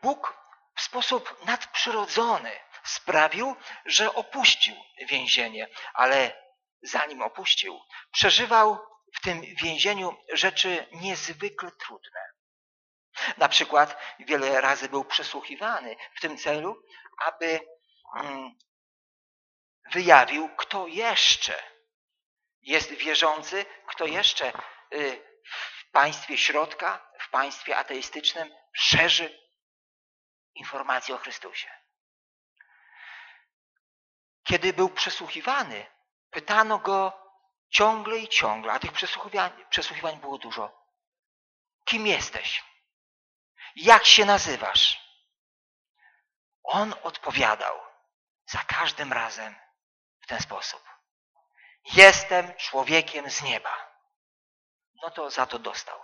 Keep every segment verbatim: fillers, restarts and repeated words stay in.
Bóg w sposób nadprzyrodzony sprawił, że opuścił więzienie, ale zanim opuścił, przeżywał w tym więzieniu rzeczy niezwykle trudne. Na przykład wiele razy był przesłuchiwany w tym celu, aby mm, wyjawił, kto jeszcze jest wierzący, kto jeszcze y, w państwie środka, w państwie ateistycznym szerzy informacje o Chrystusie. Kiedy był przesłuchiwany, pytano go ciągle i ciągle, a tych przesłuchiwań, przesłuchiwań było dużo. Kim jesteś? Jak się nazywasz? On odpowiadał za każdym razem w ten sposób. Jestem człowiekiem z nieba. No to za to dostał.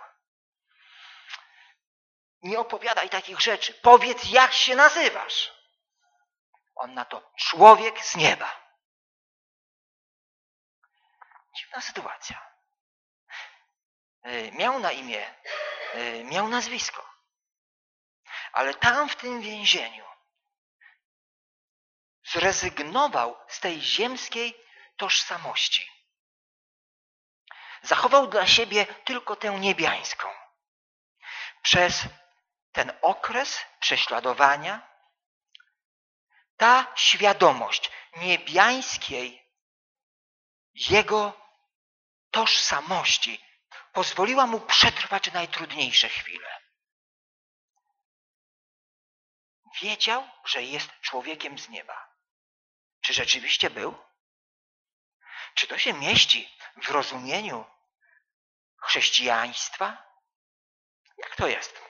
Nie opowiadaj takich rzeczy. Powiedz, jak się nazywasz. On na to, człowiek z nieba. Dziwna sytuacja. Miał na imię, miał nazwisko. Ale tam w tym więzieniu zrezygnował z tej ziemskiej tożsamości. Zachował dla siebie tylko tę niebiańską. Przez ten okres prześladowania ta świadomość niebiańskiej jego tożsamości pozwoliła mu przetrwać najtrudniejsze chwile. Wiedział, że jest człowiekiem z nieba. Czy rzeczywiście był? Czy to się mieści w rozumieniu chrześcijaństwa? Jak to jest?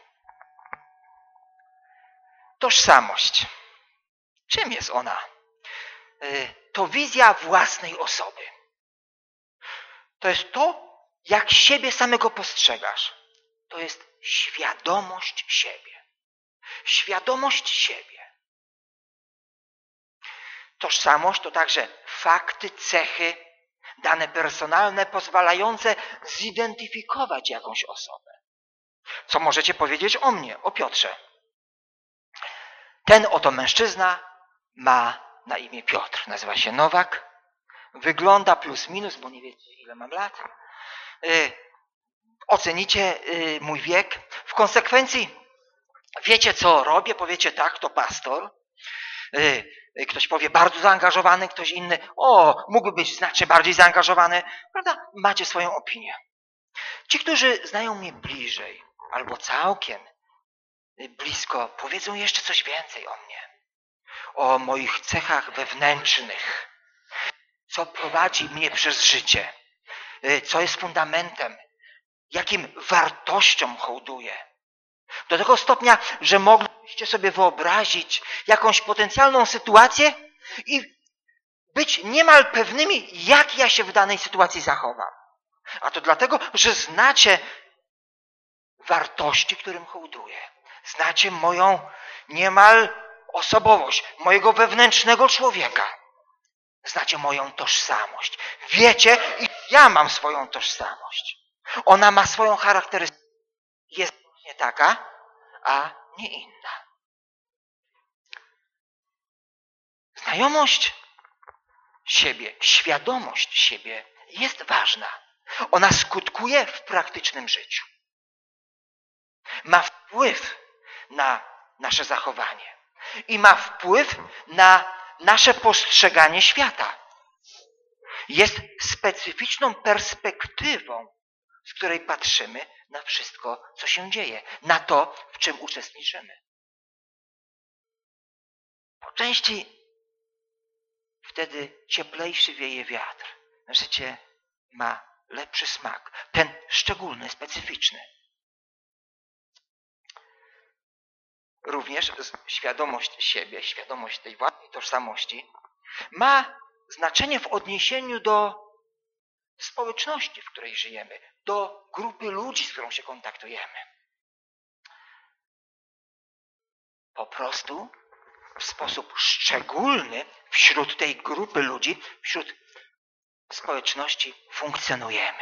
Tożsamość. Czym jest ona? To wizja własnej osoby. To jest to, jak siebie samego postrzegasz. To jest świadomość siebie. Świadomość siebie. Tożsamość to także fakty, cechy, dane personalne pozwalające zidentyfikować jakąś osobę. Co możecie powiedzieć o mnie, o Piotrze? Ten oto mężczyzna ma na imię Piotr. Nazywa się Nowak. Wygląda plus minus, bo nie wiecie, ile mam lat. Yy, ocenicie yy, mój wiek. W konsekwencji wiecie, co robię. Powiecie tak, to pastor. Yy, ktoś powie bardzo zaangażowany, ktoś inny. O, mógłby być znacznie bardziej zaangażowany. Prawda? Macie swoją opinię. Ci, którzy znają mnie bliżej albo całkiem blisko, powiedzą jeszcze coś więcej o mnie. O moich cechach wewnętrznych. Co prowadzi mnie przez życie. Co jest fundamentem. Jakim wartościom hołduję. Do tego stopnia, że moglibyście sobie wyobrazić jakąś potencjalną sytuację i być niemal pewnymi, jak ja się w danej sytuacji zachowam. A to dlatego, że znacie wartości, którym hołduję. Znacie moją niemal osobowość, mojego wewnętrznego człowieka. Znacie moją tożsamość. Wiecie, i ja mam swoją tożsamość. Ona ma swoją charakterystykę. Jest nie taka, a nie inna. Znajomość siebie, świadomość siebie jest ważna. Ona skutkuje w praktycznym życiu. Ma wpływ na nasze zachowanie. I ma wpływ na nasze postrzeganie świata. Jest specyficzną perspektywą, z której patrzymy na wszystko, co się dzieje. Na to, w czym uczestniczymy. Po części wtedy cieplejszy wieje wiatr. Życie ma lepszy smak. Ten szczególny, specyficzny. Również świadomość siebie, świadomość tej własnej tożsamości ma znaczenie w odniesieniu do społeczności, w której żyjemy, do grupy ludzi, z którą się kontaktujemy. Po prostu w sposób szczególny wśród tej grupy ludzi, wśród społeczności funkcjonujemy.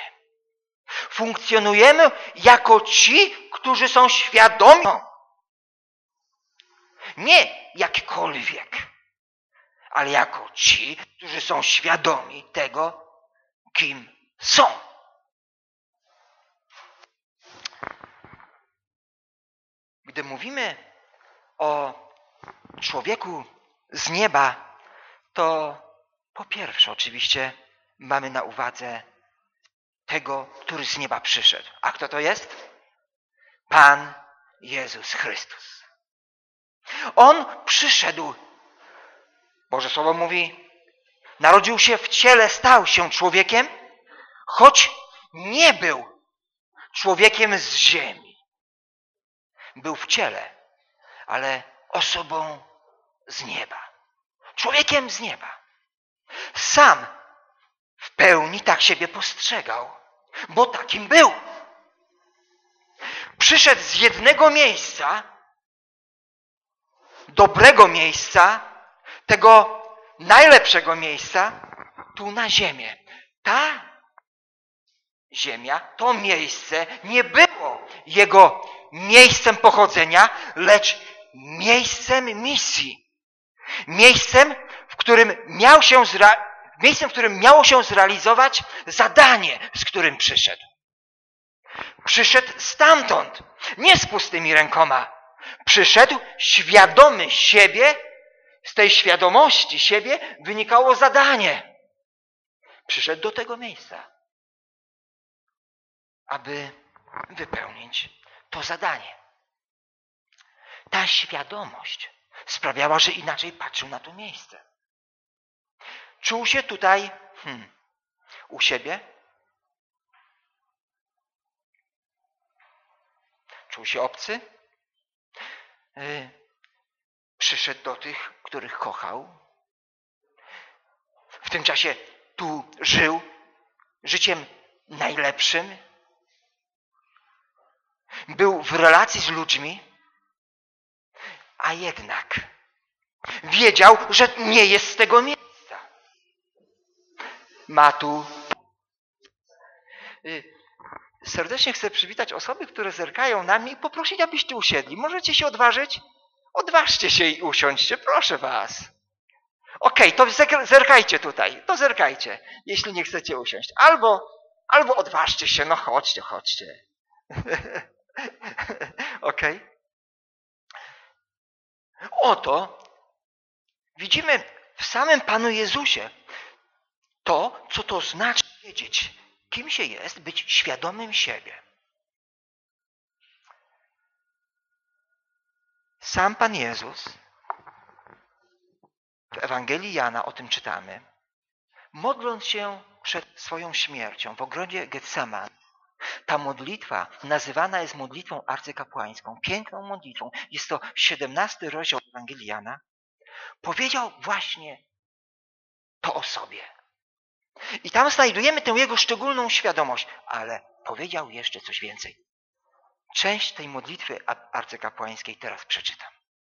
Funkcjonujemy jako ci, którzy są świadomi Nie jakkolwiek, ale jako ci, którzy są świadomi tego, kim są. Gdy mówimy o człowieku z nieba, to po pierwsze oczywiście mamy na uwadze tego, który z nieba przyszedł. A kto to jest? Pan Jezus Chrystus. On przyszedł, Boże Słowo mówi, narodził się w ciele, stał się człowiekiem, choć nie był człowiekiem z ziemi. Był w ciele, ale osobą z nieba. Człowiekiem z nieba. Sam w pełni tak siebie postrzegał, bo takim był. Przyszedł z jednego miejsca, dobrego miejsca, tego najlepszego miejsca, tu na ziemię. Ta ziemia, to miejsce nie było jego miejscem pochodzenia, lecz miejscem misji. Miejscem, w którym miał się zra- miejscem, w którym miało się zrealizować zadanie, z którym przyszedł. Przyszedł stamtąd, nie z pustymi rękoma. Przyszedł świadomy siebie, z tej świadomości siebie wynikało zadanie. Przyszedł do tego miejsca, aby wypełnić to zadanie. Ta świadomość sprawiała, że inaczej patrzył na to miejsce. Czuł się tutaj hmm, u siebie. Czuł się obcy. Yy, przyszedł do tych, których kochał. W tym czasie tu żył życiem najlepszym. Był w relacji z ludźmi, a jednak wiedział, że nie jest z tego miejsca. Ma tu... Serdecznie chcę przywitać osoby, które zerkają na mnie i poprosić, abyście usiedli. Możecie się odważyć? Odważcie się i usiądźcie, proszę was. Okej, okay, to zerkajcie tutaj, to zerkajcie, jeśli nie chcecie usiąść. Albo, albo odważcie się, no chodźcie, chodźcie. Okej? Okay? Oto widzimy w samym Panu Jezusie to, co to znaczy wiedzieć, kim się jest, być świadomym siebie. Sam Pan Jezus, w Ewangelii Jana o tym czytamy, modląc się przed swoją śmiercią w ogrodzie Getseman, ta modlitwa nazywana jest modlitwą arcykapłańską, piękną modlitwą. Jest to siedemnasty rozdział Ewangelii Jana. Powiedział właśnie to o sobie. I tam znajdujemy tę jego szczególną świadomość, ale powiedział jeszcze coś więcej. Część tej modlitwy arcykapłańskiej teraz przeczytam.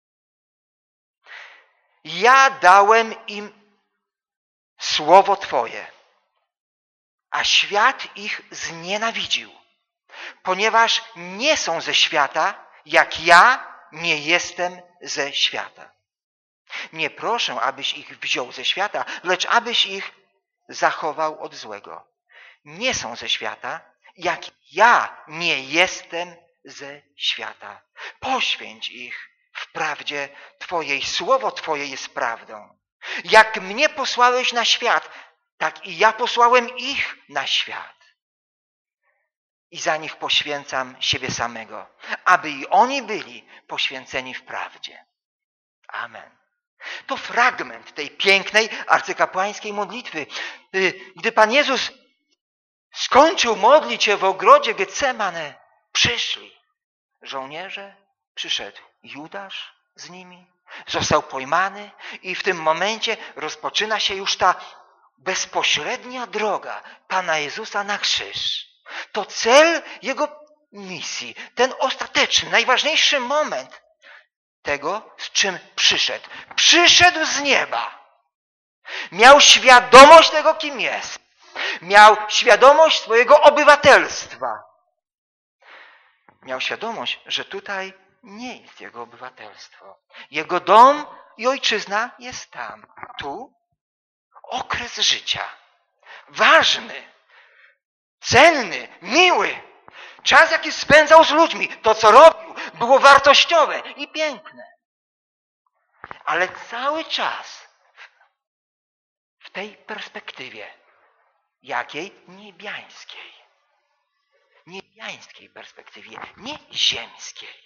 Ja dałem im słowo Twoje, a świat ich znienawidził, ponieważ nie są ze świata, jak ja nie jestem ze świata. Nie proszę, abyś ich wziął ze świata, lecz abyś ich zachował od złego. Nie są ze świata, jak ja nie jestem ze świata. Poświęć ich w prawdzie Twojej. Słowo Twoje jest prawdą. Jak mnie posłałeś na świat, tak i ja posłałem ich na świat. I za nich poświęcam siebie samego, aby i oni byli poświęceni w prawdzie. Amen. To fragment tej pięknej arcykapłańskiej modlitwy. Gdy Pan Jezus skończył modlić się w ogrodzie Getsemane, przyszli żołnierze, przyszedł Judasz z nimi, został pojmany i w tym momencie rozpoczyna się już ta bezpośrednia droga Pana Jezusa na krzyż. To cel Jego misji, ten ostateczny, najważniejszy moment tego, z czym przyszedł. Przyszedł z nieba. Miał świadomość tego, kim jest. Miał świadomość swojego obywatelstwa. Miał świadomość, że tutaj nie jest jego obywatelstwo. Jego dom i ojczyzna jest tam. Tu okres życia. Ważny, cenny, miły. Czas, jaki spędzał z ludźmi, to co robił, było wartościowe i piękne. Ale cały czas w tej perspektywie, jakiej? Niebiańskiej. Niebiańskiej perspektywie, nie ziemskiej.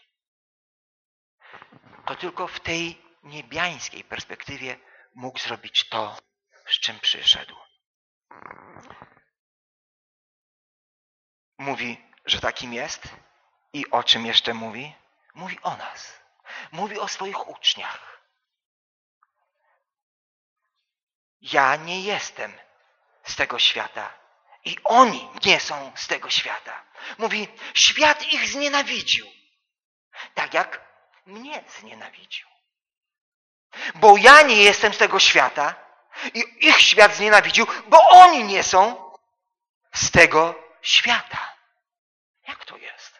To tylko w tej niebiańskiej perspektywie mógł zrobić to, z czym przyszedł. Mówi, że takim jest i o czym jeszcze mówi? Mówi o nas. Mówi o swoich uczniach. Ja nie jestem z tego świata i oni nie są z tego świata. Mówi, świat ich znienawidził. Tak jak mnie znienawidził. Bo ja nie jestem z tego świata i ich świat znienawidził, bo oni nie są z tego świata. Jak to jest?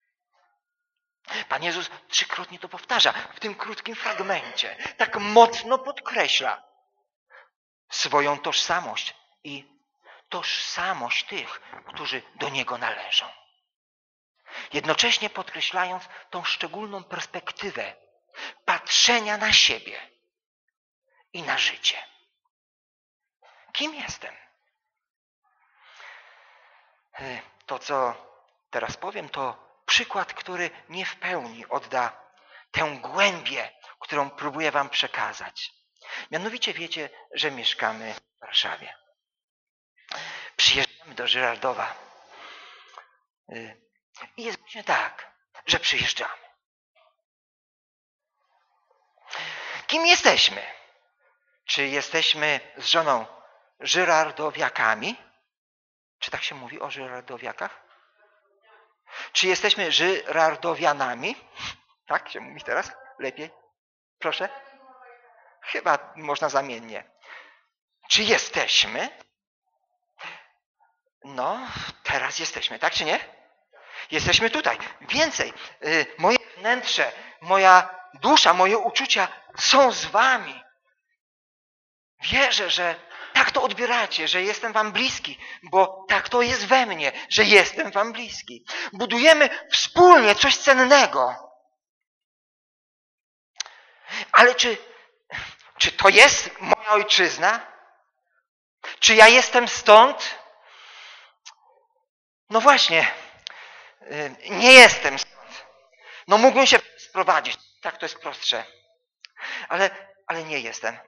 Pan Jezus trzykrotnie to powtarza w tym krótkim fragmencie. Tak mocno podkreśla swoją tożsamość i tożsamość tych, którzy do Niego należą. Jednocześnie podkreślając tą szczególną perspektywę patrzenia na siebie i na życie. Kim jestem? To, co teraz powiem, to przykład, który nie w pełni odda tę głębię, którą próbuję wam przekazać. Mianowicie wiecie, że mieszkamy w Warszawie. Przyjeżdżamy do Żyrardowa. I jest właśnie tak, że przyjeżdżamy. Kim jesteśmy? Czy jesteśmy z żoną Żyrardowiakami? Czy tak się mówi o Żyrardowiakach? Czy jesteśmy Żyrardowianami? Tak się mówi teraz? Lepiej? Proszę? Chyba można zamiennie. Czy jesteśmy? No, teraz jesteśmy, tak czy nie? Jesteśmy tutaj. Więcej, yy, moje wnętrze, moja dusza, moje uczucia są z wami. Wierzę, że tak to odbieracie, że jestem wam bliski, bo tak to jest we mnie, że jestem wam bliski. Budujemy wspólnie coś cennego. Ale czy, czy to jest moja ojczyzna? Czy ja jestem stąd? No właśnie, nie jestem stąd. No mógłbym się sprowadzić, tak to jest prostsze. Ale, ale nie jestem.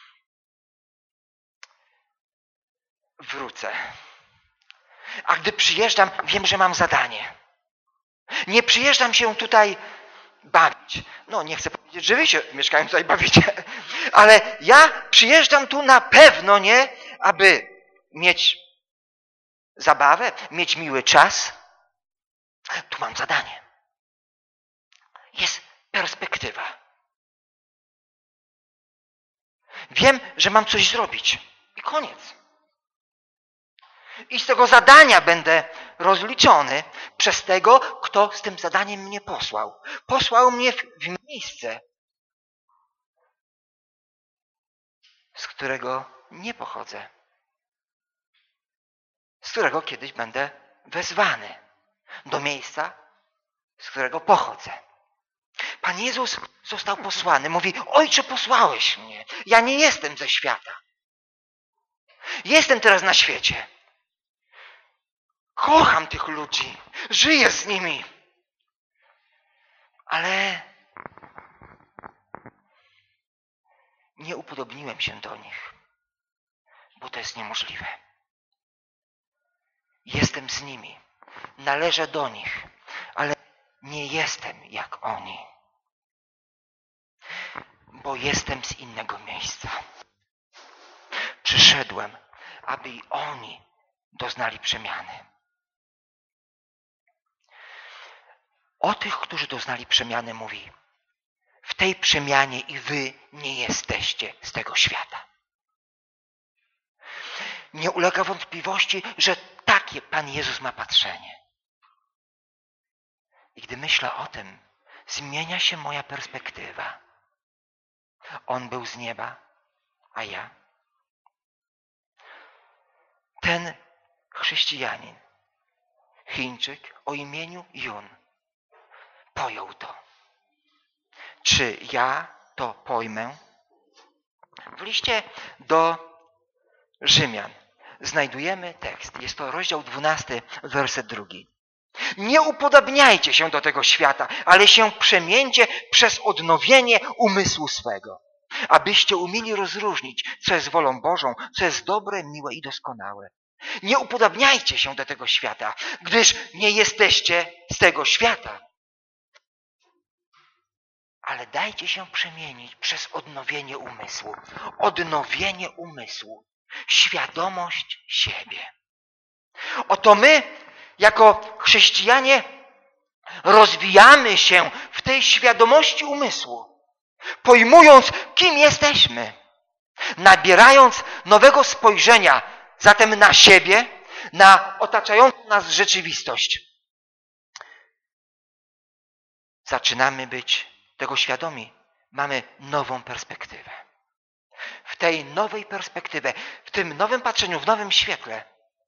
Wrócę. A gdy przyjeżdżam, wiem, że mam zadanie. Nie przyjeżdżam się tutaj bawić. No nie chcę powiedzieć, że wy się mieszkają tutaj bawicie. Ale ja przyjeżdżam tu na pewno nie, aby mieć zabawę, mieć miły czas. Tu mam zadanie. Jest perspektywa. Wiem, że mam coś zrobić. I koniec. I z tego zadania będę rozliczony przez tego, kto z tym zadaniem mnie posłał. Posłał mnie w, w miejsce, z którego nie pochodzę. Z którego kiedyś będę wezwany. Do miejsca, z którego pochodzę. Pan Jezus został posłany. Mówi, Ojcze, posłałeś mnie. Ja nie jestem ze świata. Jestem teraz na świecie. Kocham tych ludzi. Żyję z nimi. Ale nie upodobniłem się do nich, bo to jest niemożliwe. Jestem z nimi. Należę do nich, ale nie jestem jak oni. Bo jestem z innego miejsca. Przyszedłem, aby i oni doznali przemiany. O tych, którzy doznali przemiany, mówi, w tej przemianie i wy nie jesteście z tego świata. Nie ulega wątpliwości, że takie Pan Jezus ma patrzenie. I gdy myślę o tym, zmienia się moja perspektywa. On był z nieba, a ja. Ten chrześcijanin, Chińczyk o imieniu Jun, pojął to. Czy ja to pojmę? W liście do Rzymian znajdujemy tekst. Jest to rozdział dwunasty, werset drugi. Nie upodabniajcie się do tego świata, ale się przemieńcie przez odnowienie umysłu swego, abyście umieli rozróżnić, co jest wolą Bożą, co jest dobre, miłe i doskonałe. Nie upodabniajcie się do tego świata, gdyż nie jesteście z tego świata. Ale dajcie się przemienić przez odnowienie umysłu. Odnowienie umysłu. Świadomość siebie. Oto my, jako chrześcijanie, rozwijamy się w tej świadomości umysłu, pojmując, kim jesteśmy, nabierając nowego spojrzenia zatem na siebie, na otaczającą nas rzeczywistość. Zaczynamy być tego świadomi. Mamy nową perspektywę. W tej nowej perspektywie, w tym nowym patrzeniu, w nowym świetle,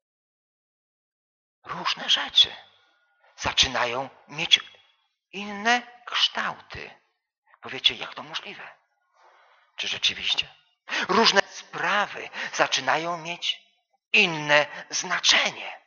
różne rzeczy zaczynają mieć inne kształty. Powiecie, jak to możliwe? Czy rzeczywiście? Różne sprawy zaczynają mieć inne znaczenie.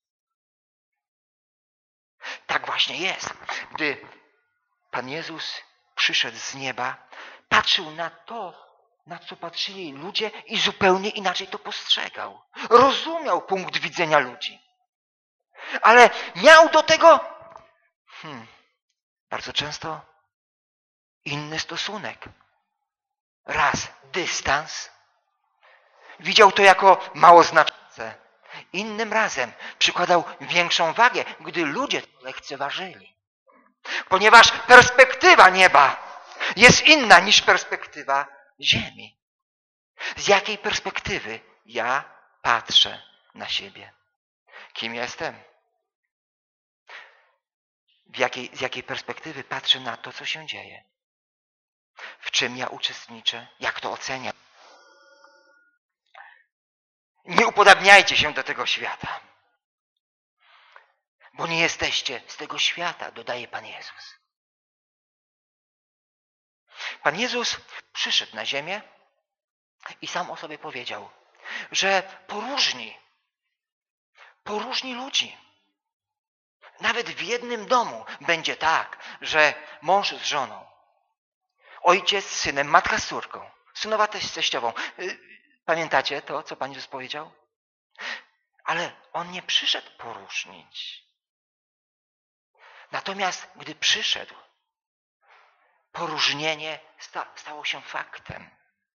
Tak właśnie jest. Gdy Pan Jezus przyszedł z nieba, patrzył na to, na co patrzyli ludzie i zupełnie inaczej to postrzegał. Rozumiał punkt widzenia ludzi. Ale miał do tego hmm, bardzo często inny stosunek. Raz dystans. Widział to jako mało znaczące. Innym razem przykładał większą wagę, gdy ludzie to lekceważyli. Ponieważ perspektywa nieba jest inna niż perspektywa ziemi. Z jakiej perspektywy ja patrzę na siebie? Kim jestem? W jakiej, z jakiej perspektywy patrzę na to, co się dzieje? W czym ja uczestniczę? Jak to oceniam? Nie upodabniajcie się do tego świata. Bo nie jesteście z tego świata, dodaje Pan Jezus. Pan Jezus przyszedł na ziemię i sam o sobie powiedział, że poróżni, poróżni ludzi. Nawet w jednym domu będzie tak, że mąż z żoną, ojciec z synem, matka z córką, synowa też z teściową. Pamiętacie to, co Pan Jezus powiedział? Ale On nie przyszedł poróżnić. Natomiast gdy przyszedł, poróżnienie stało się faktem.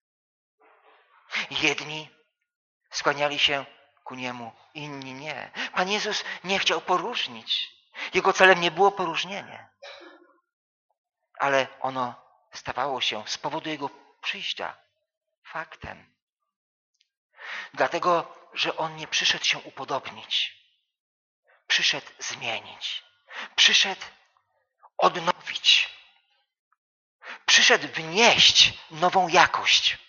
Jedni skłaniali się ku Niemu, inni nie. Pan Jezus nie chciał poróżnić. Jego celem nie było poróżnienie. Ale ono stawało się z powodu Jego przyjścia faktem. Dlatego, że On nie przyszedł się upodobnić. Przyszedł zmienić. Przyszedł odnowić. Przyszedł wnieść nową jakość.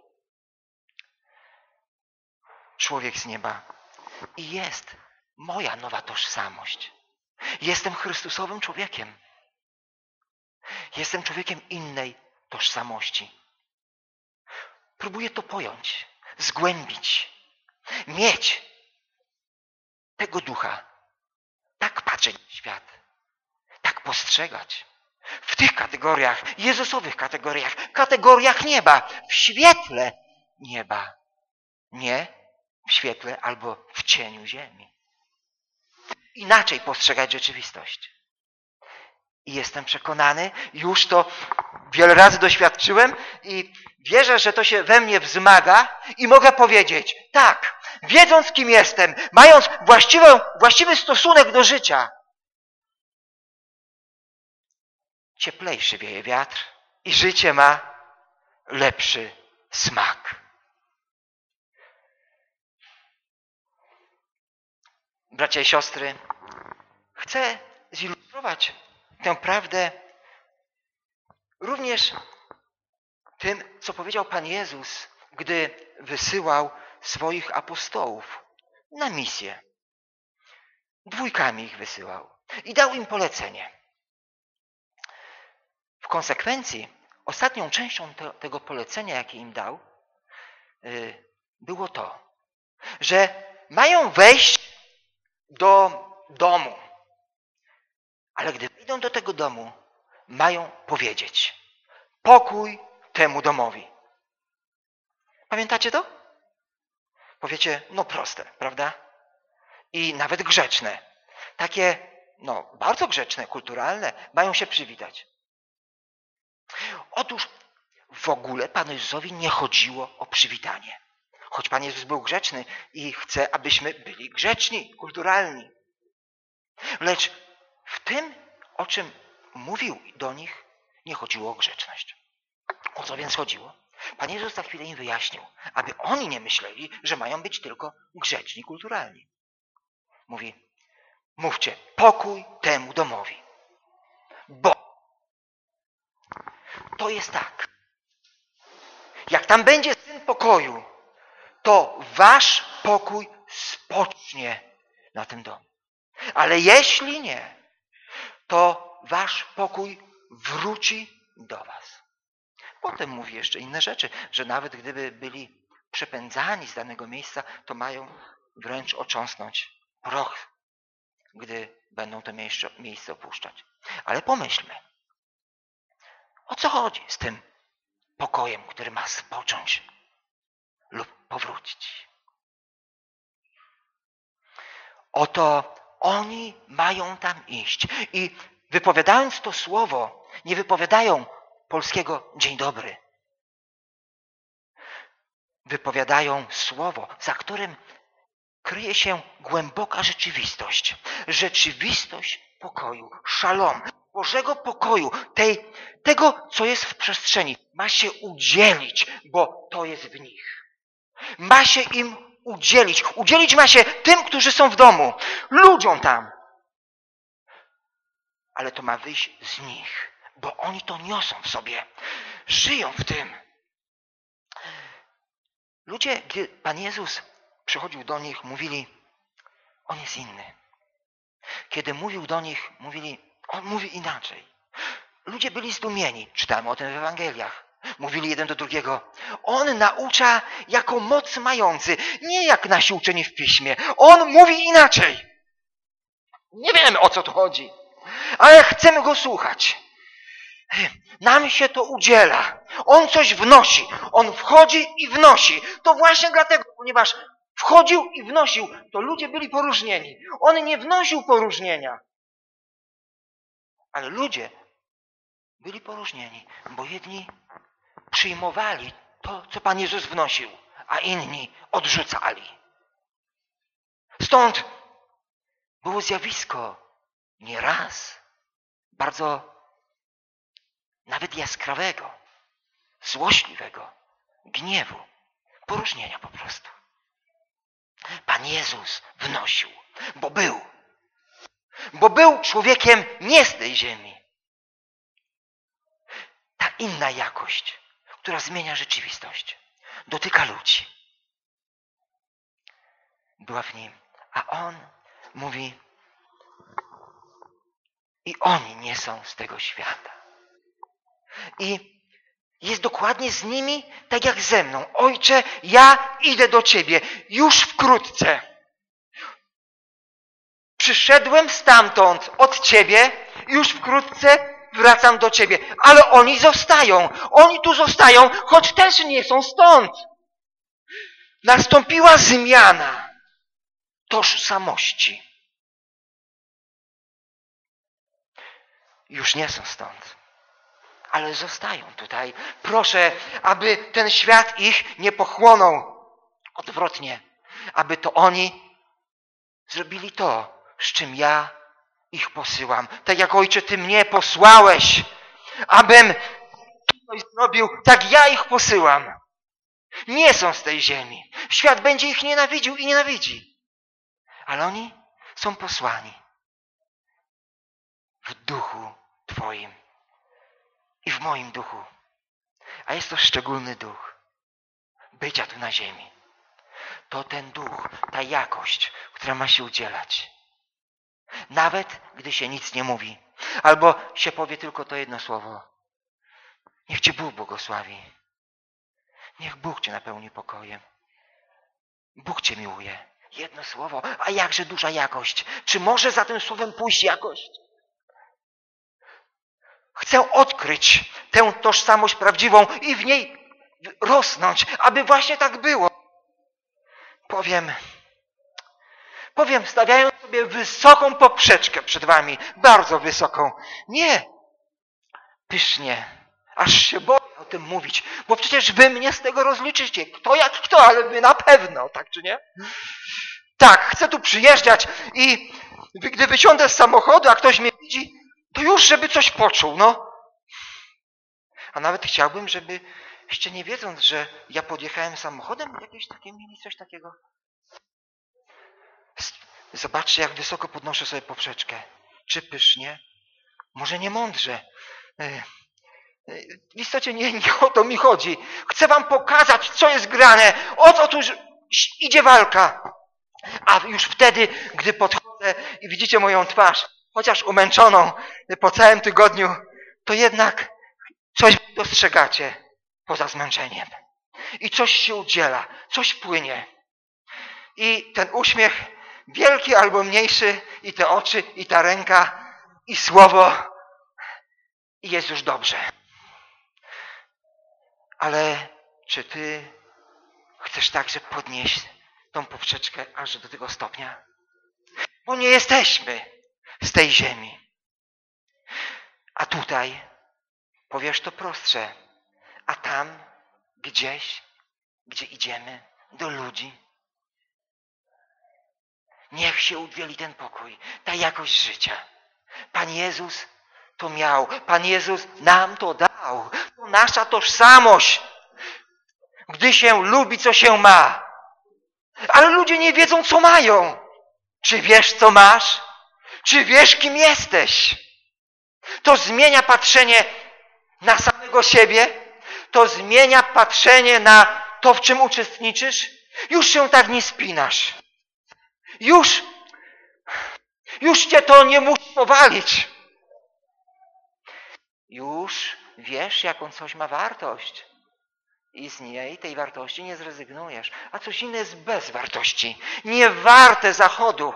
Człowiek z nieba. I jest moja nowa tożsamość. Jestem Chrystusowym człowiekiem. Jestem człowiekiem innej tożsamości. Próbuję to pojąć, zgłębić, mieć tego ducha, tak patrzeć na świat, tak postrzegać. W tych kategoriach, Jezusowych kategoriach, kategoriach nieba, w świetle nieba, nie w świetle albo w cieniu ziemi. Inaczej postrzegać rzeczywistość. I jestem przekonany, już to wiele razy doświadczyłem i wierzę, że to się we mnie wzmaga i mogę powiedzieć, tak, wiedząc kim jestem, mając właściwy, właściwy stosunek do życia, cieplejszy wieje wiatr i życie ma lepszy smak. Bracia i siostry, chcę zilustrować tę prawdę również tym, co powiedział Pan Jezus, gdy wysyłał swoich apostołów na misję. Dwójkami ich wysyłał i dał im polecenie. W konsekwencji ostatnią częścią te, tego polecenia, jakie im dał, yy, było to, że mają wejść do domu, ale gdy idą do tego domu, mają powiedzieć: pokój temu domowi. Pamiętacie to? Powiecie, no proste, prawda? I nawet grzeczne. Takie, no bardzo grzeczne, kulturalne, mają się przywitać. Otóż w ogóle Panu Jezusowi nie chodziło o przywitanie. Choć Pan Jezus był grzeczny i chce, abyśmy byli grzeczni, kulturalni. Lecz w tym, o czym mówił do nich, nie chodziło o grzeczność. O co więc chodziło? Pan Jezus za chwilę im wyjaśnił, aby oni nie myśleli, że mają być tylko grzeczni, kulturalni. Mówi: mówcie pokój temu domowi. Bo to jest tak. Jak tam będzie syn pokoju, to wasz pokój spocznie na tym domu. Ale jeśli nie, to wasz pokój wróci do was. Potem mówi jeszcze inne rzeczy, że nawet gdyby byli przepędzani z danego miejsca, to mają wręcz ocząsnąć proch, gdy będą to miejsce, miejsce opuszczać. Ale pomyślmy, o co chodzi z tym pokojem, który ma spocząć lub powrócić? Oto oni mają tam iść i wypowiadając to słowo, nie wypowiadają polskiego dzień dobry. Wypowiadają słowo, za którym kryje się głęboka rzeczywistość. Rzeczywistość pokoju, szalom, Bożego pokoju, tej, tego, co jest w przestrzeni. Ma się udzielić, bo to jest w nich. Ma się im udzielić. Udzielić ma się tym, którzy są w domu, ludziom tam. Ale to ma wyjść z nich, bo oni to niosą w sobie. Żyją w tym. Ludzie, gdy Pan Jezus przychodził do nich, mówili: on jest inny. Kiedy mówił do nich, mówili: on mówi inaczej. Ludzie byli zdumieni. Czytamy o tym w Ewangeliach. Mówili jeden do drugiego: on naucza jako moc mający, nie jak nasi uczeni w piśmie. On mówi inaczej. Nie wiemy, o co tu chodzi, ale chcemy go słuchać. Nam się to udziela. On coś wnosi. On wchodzi i wnosi. To właśnie dlatego, ponieważ wchodził i wnosił, to ludzie byli poróżnieni. On nie wnosił poróżnienia. Ale ludzie byli poróżnieni, bo jedni przyjmowali to, co Pan Jezus wnosił, a inni odrzucali. Stąd było zjawisko nieraz bardzo nawet jaskrawego, złośliwego gniewu, poróżnienia po prostu. Pan Jezus wnosił, bo był. Bo był człowiekiem nie z tej ziemi. Ta inna jakość, która zmienia rzeczywistość, dotyka ludzi, była w nim. A on mówi: i oni nie są z tego świata. I jest dokładnie z nimi tak jak ze mną. Ojcze, ja idę do Ciebie już wkrótce. Przyszedłem stamtąd od Ciebie, już wkrótce wracam do Ciebie. Ale oni zostają. Oni tu zostają, choć też nie są stąd. Nastąpiła zmiana tożsamości. Już nie są stąd, ale zostają tutaj. Proszę, aby ten świat ich nie pochłonął. Odwrotnie, aby to oni zrobili to, z czym ja ich posyłam. Tak jak, Ojcze, Ty mnie posłałeś, abym coś zrobił, tak ja ich posyłam. Nie są z tej ziemi. Świat będzie ich nienawidził i nienawidzi. Ale oni są posłani w duchu Twoim. i w moim duchu. A jest to szczególny duch bycia tu na ziemi. To ten duch, ta jakość, która ma się udzielać. Nawet gdy się nic nie mówi. Albo się powie tylko to jedno słowo. Niech Cię Bóg błogosławi. Niech Bóg Cię napełni pokojem. Bóg Cię miłuje. Jedno słowo, a jakże duża jakość. Czy może za tym słowem pójść jakość? Chcę odkryć tę tożsamość prawdziwą i w niej rosnąć, aby właśnie tak było. Powiem, powiem, stawiając sobie wysoką poprzeczkę przed wami, bardzo wysoką. Nie, pysznie, aż się boję o tym mówić, bo przecież wy mnie z tego rozliczycie. Kto jak kto, ale wy na pewno, tak czy nie? Tak, chcę tu przyjeżdżać i gdy wysiądę z samochodu, a ktoś mnie widzi, to już żeby coś poczuł, no. A nawet chciałbym, żeby jeszcze nie wiedząc, że ja podjechałem samochodem, jakieś takie mieli coś takiego. Zobaczcie, jak wysoko podnoszę sobie poprzeczkę. Czy pysznie? Może nie mądrze. W istocie nie, nie o to mi chodzi. Chcę wam pokazać, co jest grane. O co tu idzie walka. A już wtedy, gdy podchodzę i widzicie moją twarz, chociaż umęczoną po całym tygodniu, to jednak coś dostrzegacie poza zmęczeniem. I coś się udziela, coś płynie. I ten uśmiech, wielki albo mniejszy, i te oczy, i ta ręka, i słowo, i jest już dobrze. Ale czy ty chcesz także podnieść tą poprzeczkę aż do tego stopnia? Bo nie jesteśmy z tej ziemi. A tutaj, powiesz to prostsze, a tam gdzieś, gdzie idziemy, do ludzi, niech się udzieli ten pokój, ta jakość życia. Pan Jezus to miał. Pan Jezus nam to dał. To nasza tożsamość. Gdy się lubi, co się ma. Ale ludzie nie wiedzą, co mają. Czy wiesz, co masz? Czy wiesz, kim jesteś? To zmienia patrzenie na samego siebie. To zmienia patrzenie na to, w czym uczestniczysz. Już się tak nie spinasz. Już, już cię to nie musi powalić. Już wiesz, jaką coś ma wartość. I z niej, tej wartości nie zrezygnujesz. A coś inne jest bez wartości. Nie warte zachodu.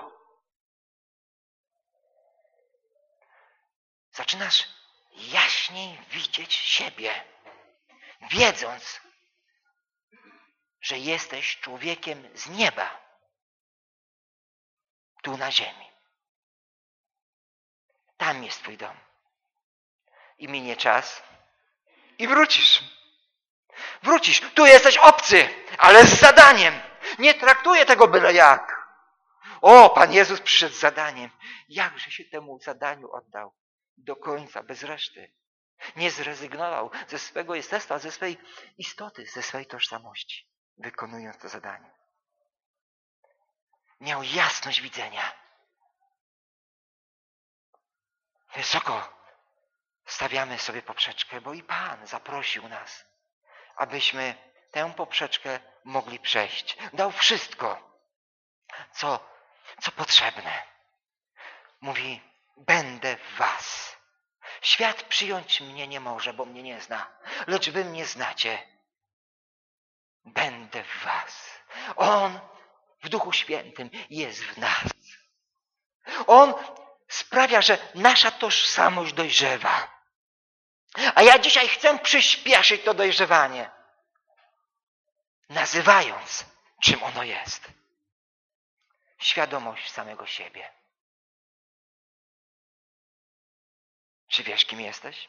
Zaczynasz jaśniej widzieć siebie. Wiedząc, że jesteś człowiekiem z nieba. Tu na ziemi. Tam jest twój dom. I minie czas i wrócisz. Wrócisz. Tu jesteś obcy, ale z zadaniem. Nie traktuję tego byle jak. O, Pan Jezus przyszedł z zadaniem. Jakże się temu zadaniu oddał. Do końca, bez reszty. Nie zrezygnował ze swego jestestwa, ze swej istoty, ze swej tożsamości, wykonując to zadanie. Miał jasność widzenia. Wysoko stawiamy sobie poprzeczkę, bo i Pan zaprosił nas, abyśmy tę poprzeczkę mogli przejść. Dał wszystko, co, co potrzebne. Mówi, będę w was. Świat przyjąć mnie nie może, bo mnie nie zna, lecz wy mnie znacie. Będę w was. On w Duchu Świętym jest w nas. On sprawia, że nasza tożsamość dojrzewa. A ja dzisiaj chcę przyspieszyć to dojrzewanie, nazywając, czym ono jest. Świadomość samego siebie. Czy wiesz, kim jesteś?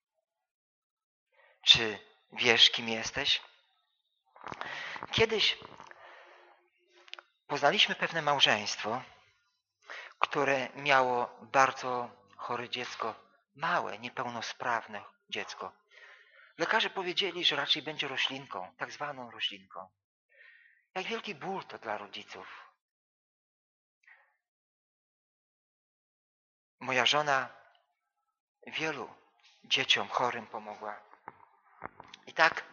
Czy wiesz, kim jesteś? Kiedyś poznaliśmy pewne małżeństwo, które miało bardzo chore dziecko, małe, niepełnosprawne dziecko. Lekarze powiedzieli, że raczej będzie roślinką, tak zwaną roślinką. Jak wielki ból to dla rodziców. Moja żona wielu dzieciom chorym pomogła. I tak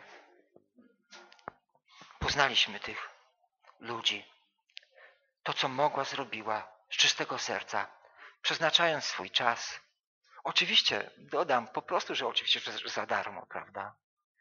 poznaliśmy tych ludzi. To, co mogła, zrobiła z czystego serca, przeznaczając swój czas. Oczywiście, dodam po prostu, że oczywiście że za darmo, prawda?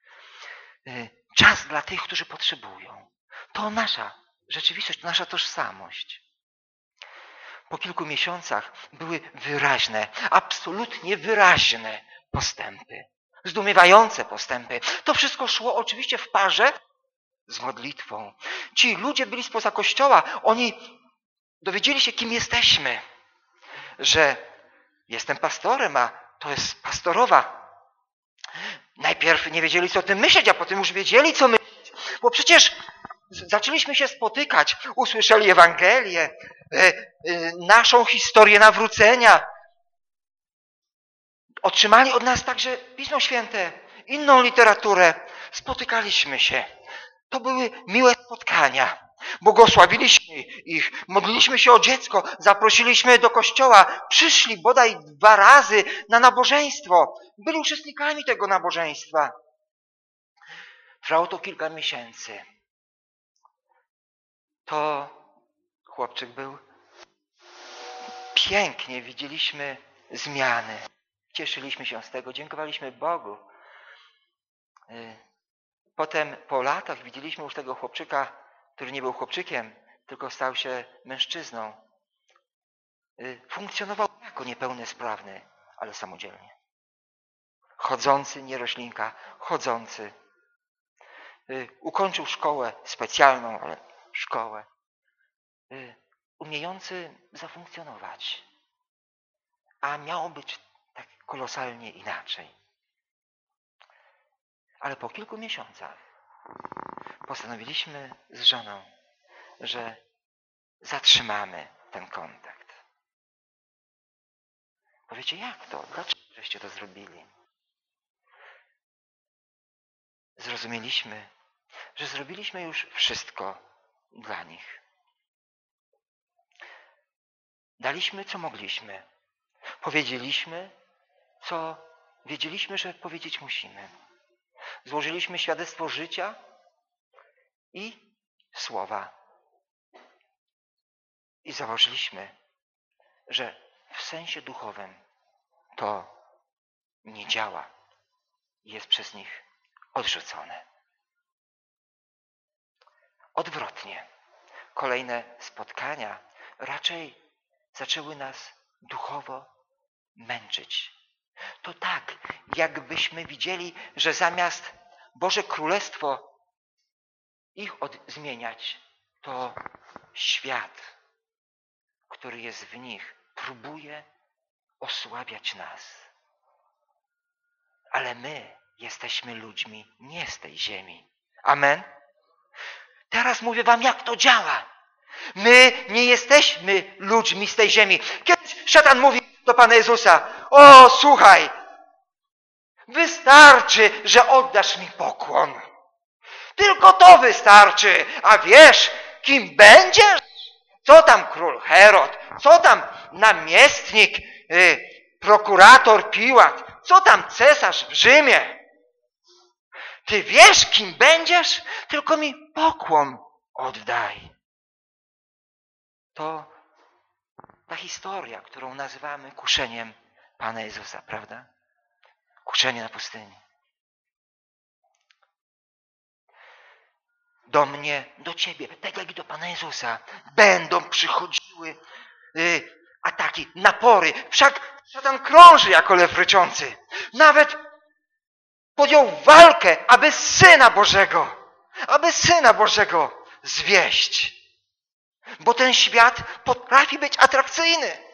Czas dla tych, którzy potrzebują. To nasza rzeczywistość, to nasza tożsamość. Po kilku miesiącach były wyraźne, absolutnie wyraźne postępy. Zdumiewające postępy. To wszystko szło oczywiście w parze z modlitwą. Ci ludzie byli spoza kościoła. Oni dowiedzieli się, kim jesteśmy. Że jestem pastorem, a to jest pastorowa. Najpierw nie wiedzieli, co o tym myśleć, a potem już wiedzieli, co myśleć. Bo przecież zaczęliśmy się spotykać, usłyszeli Ewangelię, e, e, naszą historię nawrócenia. Otrzymali od nas także Pismo Święte, inną literaturę. Spotykaliśmy się. To były miłe spotkania. Błogosławiliśmy ich, modliliśmy się o dziecko, zaprosiliśmy do kościoła, przyszli bodaj dwa razy na nabożeństwo. Byli uczestnikami tego nabożeństwa. Trwało to kilka miesięcy. To chłopczyk był. Pięknie widzieliśmy zmiany. Cieszyliśmy się z tego, dziękowaliśmy Bogu. Potem po latach widzieliśmy już tego chłopczyka, który nie był chłopczykiem, tylko stał się mężczyzną. Funkcjonował jako niepełnosprawny, ale samodzielnie. Chodzący, nie roślinka, chodzący. Ukończył szkołę specjalną, ale szkołę. Umiejący zafunkcjonować. A miało być tak kolosalnie inaczej. Ale po kilku miesiącach postanowiliśmy z żoną, że zatrzymamy ten kontakt. Powiecie, jak to? Dlaczego żeście to zrobili? Zrozumieliśmy, że zrobiliśmy już wszystko dla nich. Daliśmy, co mogliśmy. Powiedzieliśmy, co wiedzieliśmy, że powiedzieć musimy. Złożyliśmy świadectwo życia i słowa. I założyliśmy, że w sensie duchowym to nie działa. Jest przez nich odrzucone. Odwrotnie. Kolejne spotkania raczej zaczęły nas duchowo męczyć. To tak, jakbyśmy widzieli, że zamiast Boże Królestwo ich od- zmieniać, to świat, który jest w nich, próbuje osłabiać nas. Ale my jesteśmy ludźmi nie z tej ziemi. Amen? Teraz mówię wam, jak to działa. My nie jesteśmy ludźmi z tej ziemi. Kiedyś szatan mówi do Pana Jezusa, o słuchaj, wystarczy, że oddasz mi pokłon. Tylko to wystarczy. A wiesz, kim będziesz? Co tam król Herod? Co tam namiestnik, yy, prokurator Piłat? Co tam cesarz w Rzymie? Ty wiesz, kim będziesz? Tylko mi pokłon oddaj. To ta historia, którą nazywamy kuszeniem Pana Jezusa, prawda? Kuszenie na pustyni. Do mnie, do ciebie, tak jak i do Pana Jezusa, będą przychodziły y, ataki, napory. Wszak szatan krąży jako lew ryczący. Nawet podjął walkę, aby Syna Bożego, aby Syna Bożego zwieść. Bo ten świat potrafi być atrakcyjny.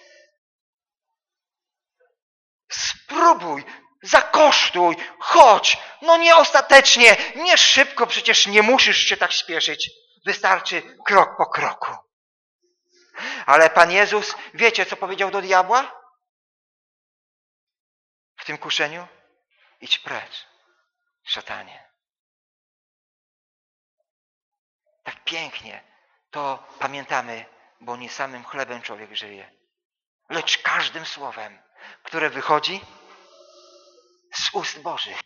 Spróbuj, zakosztuj, chodź. No nie ostatecznie, nie szybko, przecież nie musisz się tak śpieszyć. Wystarczy krok po kroku. Ale Pan Jezus, wiecie, co powiedział do diabła? W tym kuszeniu? Idź precz, szatanie. Tak pięknie to pamiętamy, bo nie samym chlebem człowiek żyje, lecz każdym słowem, które wychodzi z ust Bożych.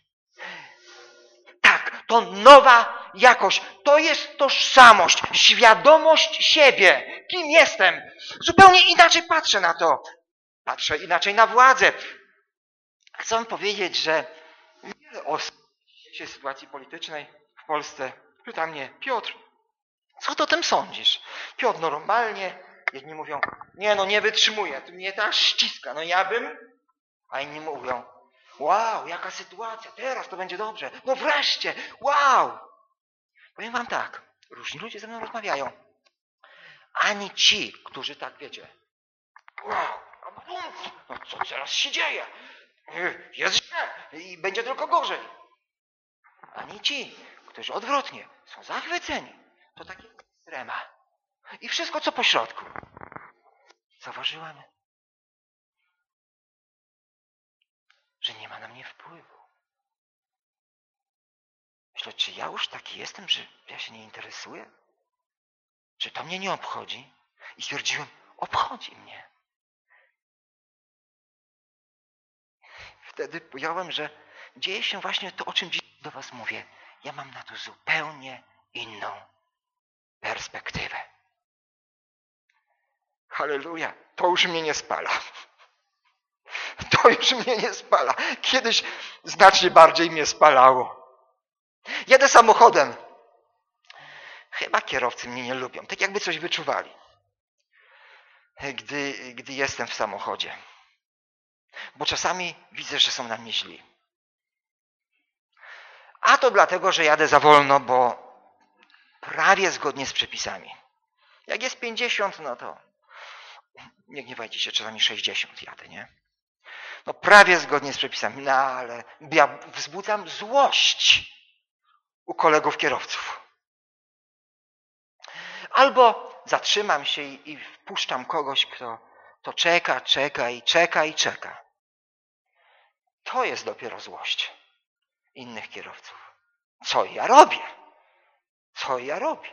Tak, to nowa jakość, to jest tożsamość, świadomość siebie. Kim jestem? Zupełnie inaczej patrzę na to. Patrzę inaczej na władzę. Chcę wam powiedzieć, że wiele osób w sytuacji politycznej w Polsce pyta mnie: Piotr, co ty o tym sądzisz? Piotr, normalnie, jedni mówią: nie no, nie wytrzymuję, to mnie to aż ściska, no ja bym, a inni mówią: wow, jaka sytuacja, teraz to będzie dobrze, no wreszcie, wow. Powiem wam tak, różni ludzie ze mną rozmawiają. Ani ci, którzy tak, wiecie, wow, no co teraz się dzieje? Jest źle i będzie tylko gorzej. Ani ci, którzy odwrotnie są zachwyceni. To takie ekstrema. I wszystko, co po środku. Zauważyłem, że nie ma na mnie wpływu. Myślę, czy ja już taki jestem, że ja się nie interesuję? Czy to mnie nie obchodzi? I stwierdziłem, obchodzi mnie. Wtedy pojąłem, że dzieje się właśnie to, o czym dziś do was mówię. Ja mam na to zupełnie inną perspektywę. Halleluja, to już mnie nie spala. To już mnie nie spala. Kiedyś znacznie bardziej mnie spalało. Jadę samochodem. Chyba kierowcy mnie nie lubią. Tak jakby coś wyczuwali. Gdy, gdy jestem w samochodzie. Bo czasami widzę, że są na mnie źli. A to dlatego, że jadę za wolno, bo prawie zgodnie z przepisami. Jak jest pięćdziesiąt, no to nie gniewajcie się, czasami sześćdziesiąt jadę, nie? No prawie zgodnie z przepisami, no ale ja wzbudzam złość u kolegów kierowców. Albo zatrzymam się i, i wpuszczam kogoś, kto to czeka, czeka i czeka i czeka. To jest dopiero złość innych kierowców. Co ja robię? Co ja robię?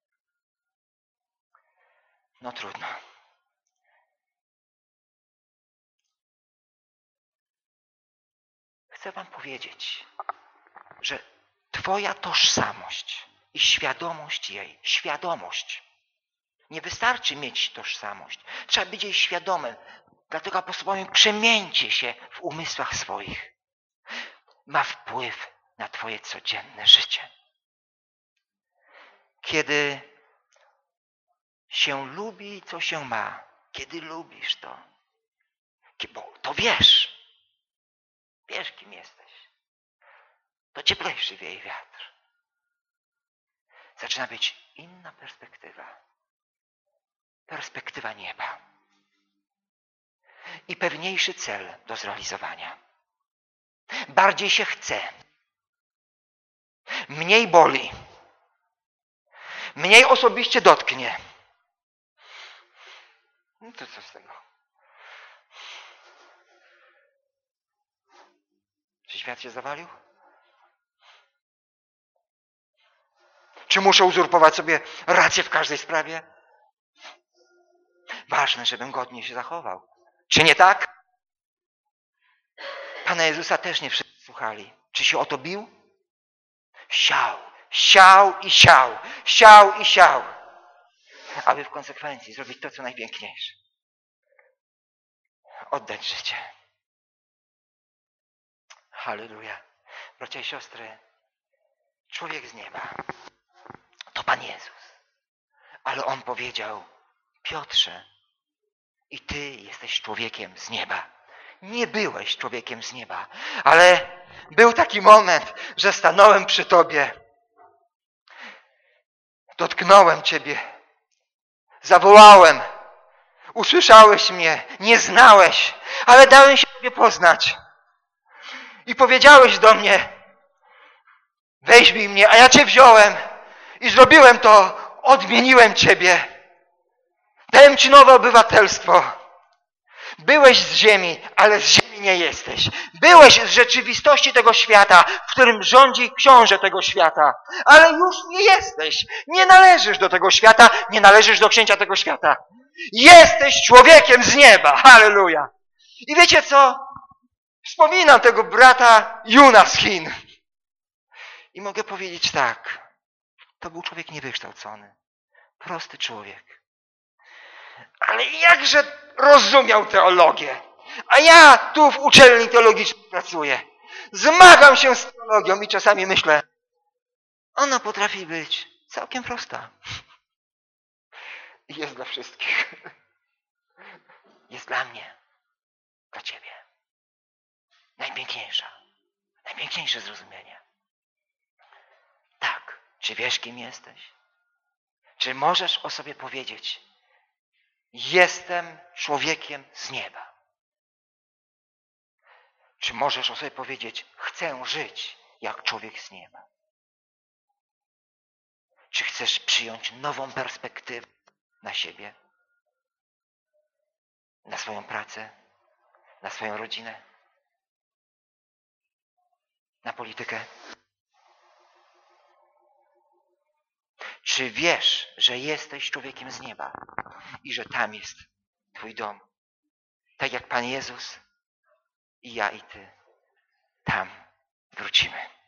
No trudno. Chcę wam powiedzieć, że twoja tożsamość i świadomość jej, świadomość, nie wystarczy mieć tożsamość. Trzeba być jej świadomym. Dlatego apostoł mówi, przemieńcie się w umysłach swoich. Ma wpływ na twoje codzienne życie. Kiedy się lubi, co się ma, kiedy lubisz to, bo to wiesz, wiesz, kim jesteś, to cieplejszy wieje wiatr. Zaczyna być inna perspektywa. Perspektywa nieba. I pewniejszy cel do zrealizowania. Bardziej się chce. Mniej boli. Mniej osobiście dotknie. No to co z tego? Czy świat się zawalił? Czy muszę uzurpować sobie rację w każdej sprawie? Ważne, żebym godnie się zachował. Czy nie tak? Pana Jezusa też nie wszyscy słuchali. Czy się o to bił? Siał, siał i siał, siał i siał. Aby w konsekwencji zrobić to, co najpiękniejsze. Oddać życie. Halleluja. Bracia i siostry, człowiek z nieba to Pan Jezus. Ale On powiedział, Piotrze, i ty jesteś człowiekiem z nieba. Nie byłeś człowiekiem z nieba, ale był taki moment, że stanąłem przy tobie. Dotknąłem ciebie. Zawołałem. Usłyszałeś mnie. Nie znałeś, ale dałem się tobie poznać. I powiedziałeś do mnie, weźmij mnie, a ja cię wziąłem. I zrobiłem to. Odmieniłem ciebie. Dałem ci nowe obywatelstwo. Byłeś z ziemi, ale z ziemi nie jesteś. Byłeś z rzeczywistości tego świata, w którym rządzi książę tego świata. Ale już nie jesteś. Nie należysz do tego świata, nie należysz do księcia tego świata. Jesteś człowiekiem z nieba. Halleluja. I wiecie co? Wspominam tego brata Juna z Chin. I mogę powiedzieć tak. To był człowiek niewykształcony. Prosty człowiek. Ale jakże rozumiał teologię. A ja tu w uczelni teologicznej pracuję. Zmagam się z teologią i czasami myślę, ona potrafi być całkiem prosta. Jest dla wszystkich. Jest dla mnie. Dla ciebie. Najpiękniejsza. Najpiękniejsze zrozumienie. Tak. Czy wiesz, kim jesteś? Czy możesz o sobie powiedzieć, jestem człowiekiem z nieba? Czy możesz o sobie powiedzieć, chcę żyć jak człowiek z nieba? Czy chcesz przyjąć nową perspektywę na siebie? Na swoją pracę? Na swoją rodzinę? Na politykę? Czy wiesz, że jesteś człowiekiem z nieba i że tam jest twój dom? Tak jak Pan Jezus i ja i ty tam wrócimy.